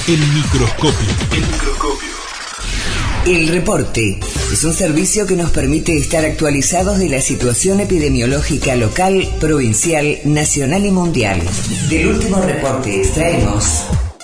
El microscopio. El microscopio. El reporte es un servicio que nos permite estar actualizados de la situación epidemiológica local, provincial, nacional y mundial. Del último reporte extraemos: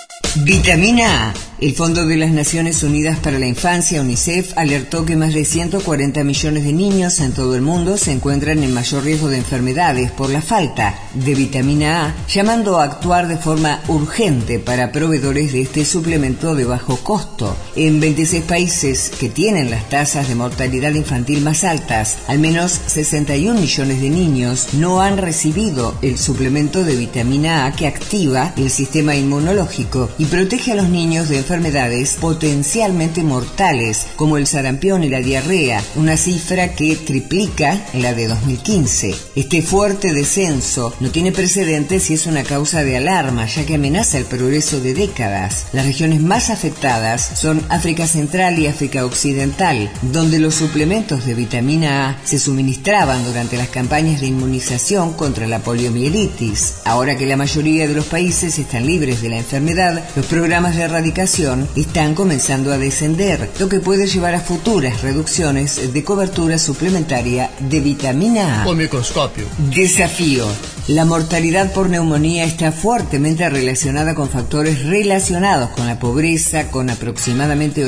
vitamina A. El Fondo de las Naciones Unidas para la Infancia, UNICEF, alertó que más de 140 millones de niños en todo el mundo se encuentran en mayor riesgo de enfermedades por la falta de vitamina A, llamando a actuar de forma urgente para proveedores de este suplemento de bajo costo. En 26 países que tienen las tasas de mortalidad infantil más altas, al menos 61 millones de niños no han recibido el suplemento de vitamina A que activa el sistema inmunológico y protege a los niños de enfermedades potencialmente mortales como el sarampión y la diarrea, una cifra que triplica la de 2015. Este fuerte descenso no tiene precedentes y es una causa de alarma, ya que amenaza el progreso de décadas. Las regiones más afectadas son África Central y África Occidental, donde los suplementos de vitamina A se suministraban durante las campañas de inmunización contra la poliomielitis. Ahora que la mayoría de los países están libres de la enfermedad, los programas de erradicación están comenzando a descender, lo que puede llevar a futuras reducciones de cobertura suplementaria de vitamina A. O microscopio. Desafío. La mortalidad por neumonía está fuertemente relacionada con factores relacionados con la pobreza, con aproximadamente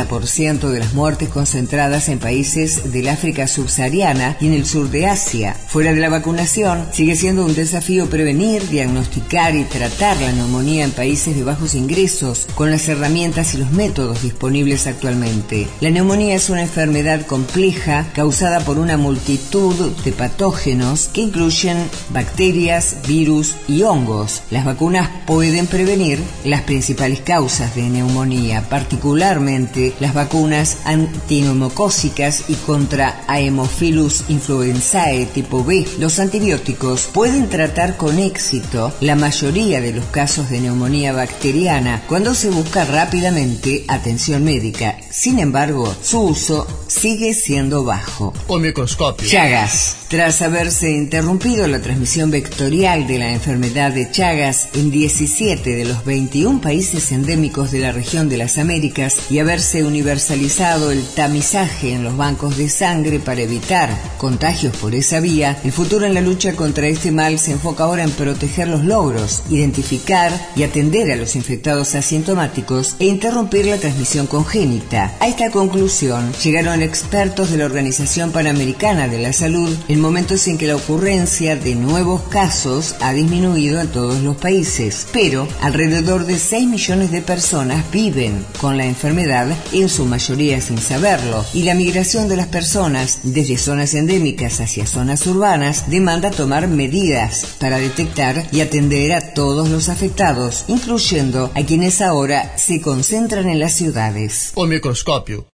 80% de las muertes concentradas en países del África subsahariana y en el sur de Asia. Fuera de la vacunación, sigue siendo un desafío prevenir, diagnosticar y tratar la neumonía en países de bajos ingresos con las herramientas y los métodos disponibles actualmente. La neumonía es una enfermedad compleja causada por una multitud de patógenos que incluyen bacterias, virus y hongos. Las vacunas pueden prevenir las principales causas de neumonía, particularmente las vacunas antineumocócicas y contra Haemophilus influenzae tipo B. Los antibióticos pueden tratar con éxito la mayoría de los casos de neumonía bacteriana cuando se busca rápidamente atención médica. Sin embargo, su uso sigue siendo bajo. O microscopio. Chagas. Tras haberse interrumpido la transmisión vectorial de la enfermedad de Chagas en 17 de los 21 países endémicos de la región de las Américas y haberse universalizado el tamizaje en los bancos de sangre para evitar contagios por esa vía, el futuro en la lucha contra este mal se enfoca ahora en proteger los logros, identificar y atender a los infectados asintomáticos e interrumpir la transmisión congénita. A esta conclusión llegaron expertos de la Organización Panamericana de la Salud en momentos en que la ocurrencia de nuevos casos ha disminuido en todos los países, pero alrededor de 6 millones de personas viven con la enfermedad, en su mayoría sin saberlo, y la migración de las personas desde zonas endémicas hacia zonas urbanas demanda tomar medidas para detectar y atender a todos los afectados, incluyendo a quienes ahora se concentran en las ciudades. O microscopio.